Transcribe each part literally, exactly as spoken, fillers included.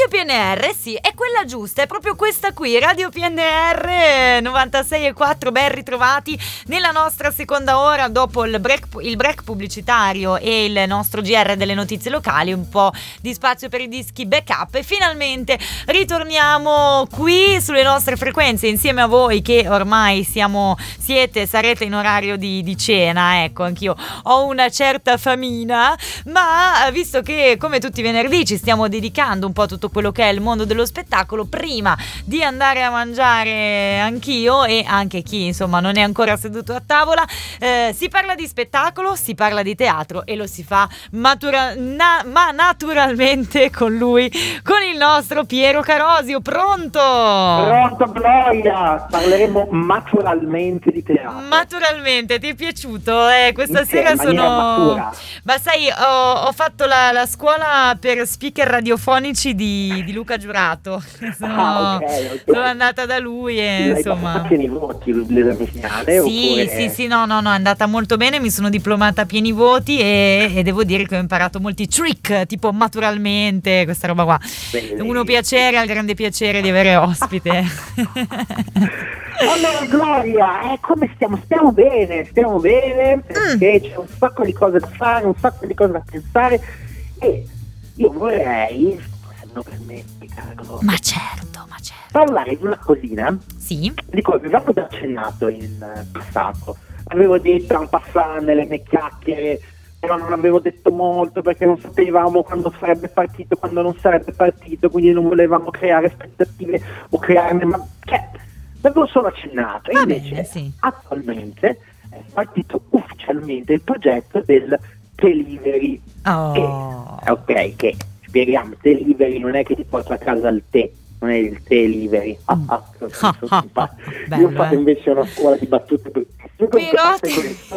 P N R, sì, è quella giusta, è proprio questa qui, Radio P N R novantasei e quattro, ben ritrovati nella nostra seconda ora dopo il break, il break pubblicitario e il nostro G R delle notizie locali, un po' di spazio per i dischi backup e finalmente ritorniamo qui sulle nostre frequenze insieme a voi che ormai siamo, siete, sarete in orario di, di cena, ecco, anch'io ho una certa famina, ma visto che come tutti i venerdì ci stiamo dedicando un po' a tutto quello che è il mondo dello spettacolo, prima di andare a mangiare anch'io e anche chi insomma non è ancora seduto a tavola, eh, si parla di spettacolo, si parla di teatro e lo si fa matura- na- ma naturalmente con lui, con il nostro Piero Carosio. Pronto? Pronto Gloria, parleremo naturalmente di teatro. Naturalmente, ti è piaciuto? Eh, questa In sera sono... matura. Ma sai, ho, ho fatto la, la scuola per speaker radiofonici di, di Luca Giurato. Sono, ah, okay, okay. sono andata da lui e L'hai insomma... a pieni voti l'esame finale? Sì, oppure... sì, sì, no, no, no, è andata molto bene, mi sono diplomata a pieni voti e, e devo dire che ho imparato molti trick, tipo maturalmente, questa roba qua. Bellissimo. Uno piacere, al grande piacere di avere ospite. Allora Gloria, eh, come stiamo? Stiamo bene, stiamo bene perché mm. c'è un sacco di cose da fare, un sacco di cose da pensare e io vorrei, se me lo permetti, caro, ma certo, ma certo, parlare di una cosina sì, di cui avevamo già accennato in passato. Avevo detto un passato nelle mie chiacchiere, però non avevo detto molto perché non sapevamo quando sarebbe partito, quando non sarebbe partito, quindi non volevamo creare aspettative o crearne, ma cioè l'avevo solo accennato. E va invece bene, sì. Attualmente è partito ufficialmente il progetto del Delivery. Oh. Che, ok, che spieghiamo, Delivery non è che ti porta a casa il tè, non è il Delivery. Ah, ah, ah, ah, ah, bello, io ho fatto eh. invece una scuola di battute per... Però te...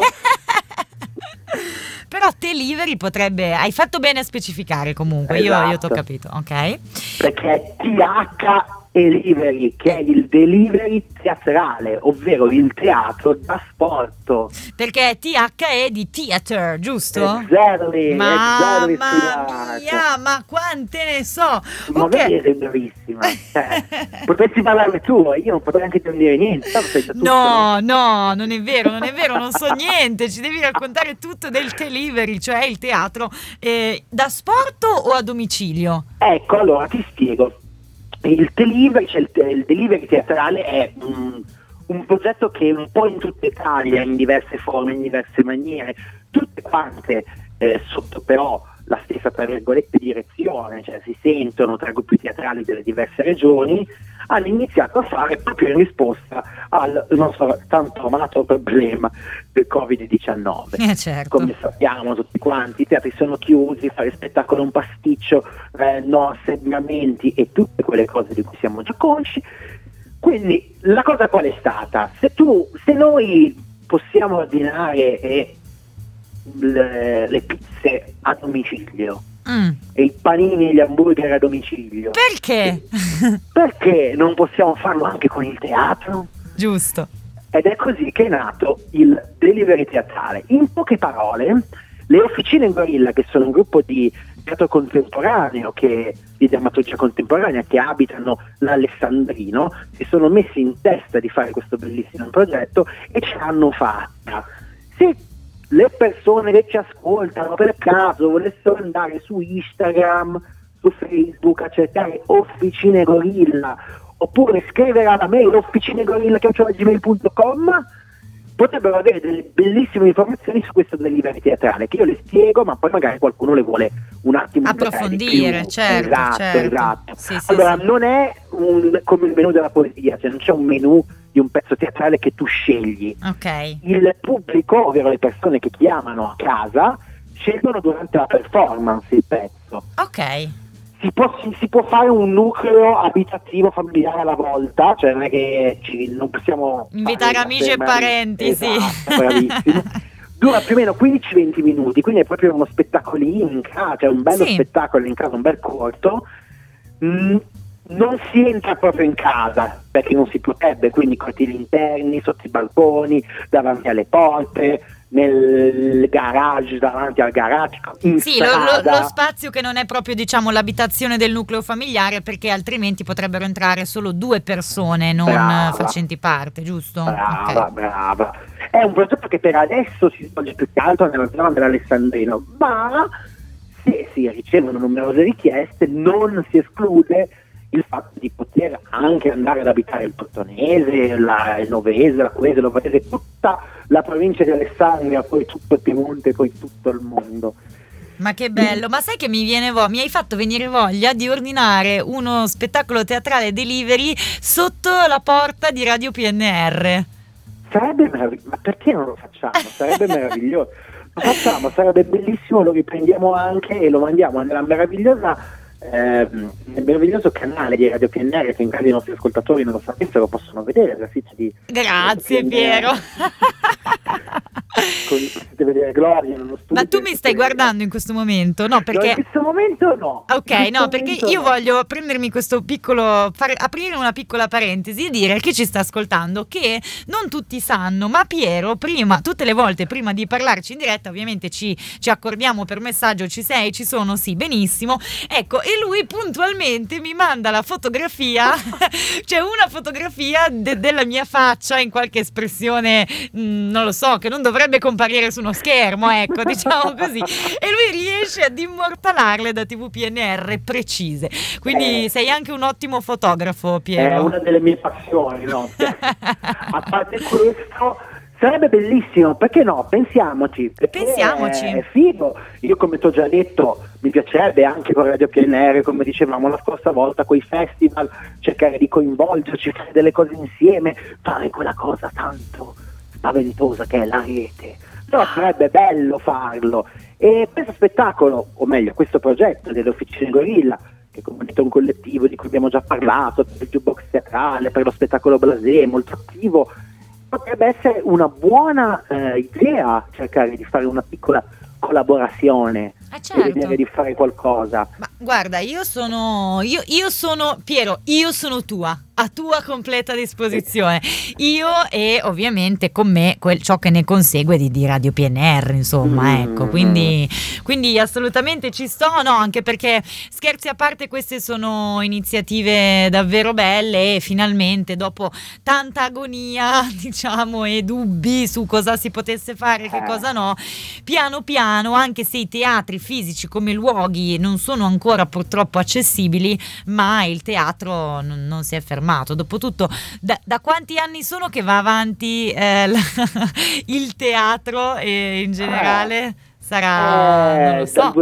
Però Delivery potrebbe, hai fatto bene a specificare comunque, esatto. io, io t'ho capito, ok? Perché T H Delivery, che è il delivery teatrale, ovvero il teatro da sport. Perché T H è di theater, giusto? Exactly, Mamma exactly, mia, ma quante ne so! Ma Okay. vedi, sei bravissima. Cioè, potresti parlarne tu, io non potrei anche dire niente. Tutto, no, no, non è vero, non è vero, non so niente. Ci devi raccontare tutto del Delivery, cioè il teatro eh, da sport o a domicilio? Ecco, allora ti spiego. Il delivery, cioè il, il delivery teatrale è un, un progetto che un po' in tutta Italia, in diverse forme, in diverse maniere, tutte quante eh, sotto però la stessa, tra virgolette, direzione, cioè si sentono tra gruppi teatrali delle diverse regioni, hanno iniziato a fare proprio in risposta al nostro tanto amato problema del covid diciannove. Eh, certo. Come sappiamo tutti quanti, i teatri sono chiusi, fare spettacolo è un pasticcio, eh, no assembramenti e tutte quelle cose di cui siamo già consci. Quindi la cosa qual è stata? Se tu, se noi possiamo ordinare e le, le pizze a domicilio mm. e i panini e gli hamburger a domicilio, perché? Perché non possiamo farlo anche con il teatro? Giusto. Ed è così che è nato il delivery teatrale. In poche parole, le Officine Gorilla, che sono un gruppo di teatro contemporaneo, che, di drammaturgia contemporanea, che abitano l'Alessandrino, si sono messi in testa di fare questo bellissimo progetto e ce l'hanno fatta. Se le persone che ci ascoltano per caso volessero andare su Instagram, su Facebook a cercare Officine Gorilla, oppure scrivere alla mail officinegorilla chiocciola gmail punto com, potrebbero avere delle bellissime informazioni su questo delivery teatrale, che io le spiego, ma poi magari qualcuno le vuole un attimo approfondire, certo, esatto, certo. esatto. Sì, sì, allora sì. Non è un, come il menù della poesia, cioè non c'è un menù di un pezzo teatrale che tu scegli. Ok. Il pubblico, ovvero le persone che chiamano a casa, scelgono durante la performance il pezzo. Ok. Si può, si, si può fare un nucleo abitativo familiare alla volta, cioè non è che ci, non possiamo invitare amici e parenti, esatto, sì. Bravissimo. Dura più o meno quindici venti minuti, quindi è proprio uno spettacolino in casa, cioè un bello sì. spettacolo in casa, un bel corto. Mm, non si entra proprio in casa perché non si potrebbe, quindi cortili interni, sotto i balconi, davanti alle porte, nel garage, davanti al garage, in sì, lo, strada. lo, lo spazio che non è proprio, diciamo, l'abitazione del nucleo familiare, perché altrimenti potrebbero entrare solo due persone non Brava. facenti parte, giusto? Brava, Ok. brava. È un progetto che per adesso si svolge più che altro nella zona dell'Alessandrino, ma se si ricevono numerose richieste non si esclude il fatto di poter anche andare ad abitare il Portonese, la, il Novese, la Cuese, l'Ovese, tutta la provincia di Alessandria, poi tutto il Piemonte, poi tutto il mondo. Ma che bello, ma sai che mi viene vo- mi hai fatto venire voglia di ordinare uno spettacolo teatrale delivery sotto la porta di Radio P N R. Sarebbe meraviglioso, ma perché non lo facciamo? Sarebbe meraviglioso. Lo facciamo, sarebbe bellissimo, lo riprendiamo anche e lo mandiamo nella meravigliosa eh, nel meraviglioso canale di Radio P N R, che in caso i nostri ascoltatori non lo sapessero possono vedere la sito di Grazie P N R. Piero. Con, potete vedere Gloria nello studio. Ma tu mi stai guardando in questo momento? No, perché... No, in questo momento no. Ok, In questo no, perché momento io no. voglio prendermi questo piccolo, fare, aprire una piccola parentesi e dire a chi ci sta ascoltando che non tutti sanno, ma Piero prima, tutte le volte prima di parlarci in diretta, ovviamente ci, ci accordiamo per messaggio, ci sei, ci sono, sì, benissimo, ecco, e lui puntualmente mi manda la fotografia, cioè una fotografia de- della mia faccia in qualche espressione, mh, non lo so, che non dovrebbe comparire su uno schermo, ecco, diciamo così, e lui riesce ad immortalarle da T V P N R precise, quindi Eh. sei anche un ottimo fotografo, È Piero. una delle mie passioni, no? A parte questo, sarebbe bellissimo, perché no? Pensiamoci. Perché Pensiamoci. È figo. Io, come ti ho già detto, mi piacerebbe anche con Radio P N R, come dicevamo la scorsa volta, con i festival, cercare di coinvolgerci, fare delle cose insieme, fare quella cosa tanto spaventosa che è la rete. Però sarebbe bello farlo. E questo spettacolo, o meglio, questo progetto delle Officine Gorilla, che come detto è un collettivo di cui abbiamo già parlato, per il jukebox teatrale, per lo spettacolo blasé, molto attivo, potrebbe essere una buona eh, idea cercare di fare una piccola collaborazione Eh, certo. e vedere di fare qualcosa. Ma guarda, io sono, io, io sono, Piero, io sono tua, a tua completa disposizione. Io e ovviamente con me quel, ciò che ne consegue di, di Radio P N R, insomma, Mm. ecco, quindi, quindi assolutamente ci sto, no, anche perché scherzi a parte, queste sono iniziative davvero belle e finalmente dopo tanta agonia, diciamo, e dubbi su cosa si potesse fare e che Eh. cosa no, piano piano, anche se i teatri fisici come luoghi non sono ancora purtroppo accessibili, ma il teatro non, non si è fermato. Dopotutto, da, da quanti anni sono che va avanti eh, la- il teatro e in generale? Sarà, non lo Eh, so. dal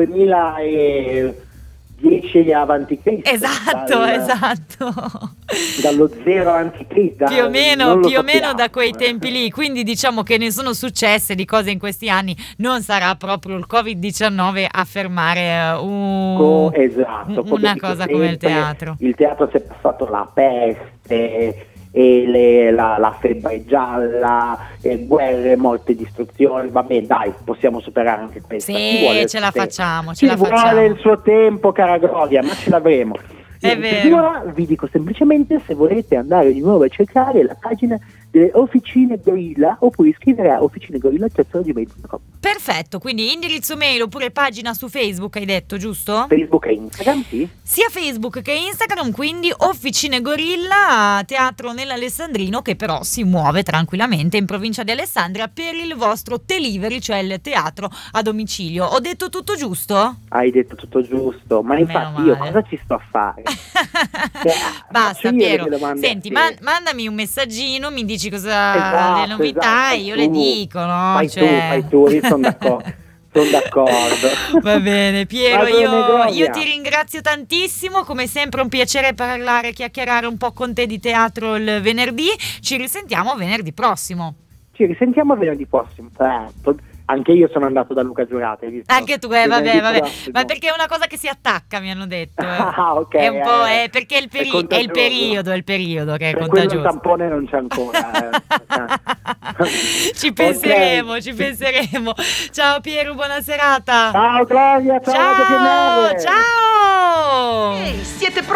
duemiladieci avanti Cristo. Esatto, dal- esatto. Dallo zero avanti Cristo. Più o meno, non lo più o meno sappiamo. da quei tempi lì, quindi diciamo che ne sono successe di cose in questi anni, non sarà proprio il covid diciannove a fermare eh, un- Co- esatto, un- come una dico cosa come il sempre, teatro. Il teatro si è passato la peste e le- la, la febbre gialla, e guerre, morte, distruzioni. Vabbè, dai, possiamo superare anche questo. Ci vuole Sì, il ce la suo tempo. facciamo, ce Ci la vuole facciamo. il suo tempo, cara Gloria, ma ce l'avremo. È Niente, vero. ora vi dico semplicemente, se volete andare di nuovo a cercare la pagina delle Officine Gorilla, oppure iscrivere a officinegorilla chiocciola gmail punto com. Perfetto, quindi indirizzo mail oppure pagina su Facebook, hai detto, giusto? Facebook e Instagram, sì. Sia Facebook che Instagram, quindi Officine Gorilla, teatro nell'Alessandrino, che però si muove tranquillamente in provincia di Alessandria per il vostro delivery, cioè il teatro a domicilio. Ho detto tutto giusto? Hai detto tutto giusto, ma Meno infatti io male. cosa ci sto a fare? Cioè, Basta faccio io Piero, le domande a senti, te. man- mandami un messaggino, mi dici cosa Esatto, le novità esatto, e io fai le tu. dico, no? Fai Cioè- tu, fai tu, io sono d'accordo. Sono d'accordo. Va bene Piero, Va bene, io, Gloria. io ti ringrazio tantissimo, come sempre un piacere parlare, chiacchierare un po' con te di teatro il venerdì, ci risentiamo venerdì prossimo. Ci risentiamo venerdì prossimo. Eh, anche io sono andato da Luca Giurata, hai visto? Anche tu, eh, vabbè, Venerdì vabbè, prossimo. ma perché è una cosa che si attacca, mi hanno detto. Eh. Ah, ok. È un po', eh, è perché è il, peri- è è il contagioso. periodo, è il periodo che è Per quello il contagioso. tampone non c'è ancora. eh. Ci penseremo, Ok. ci penseremo. Ciao Piero, buona serata. Ciao Gloria, ciao, Radio P N R. Ciao, ciao. Ehi, siete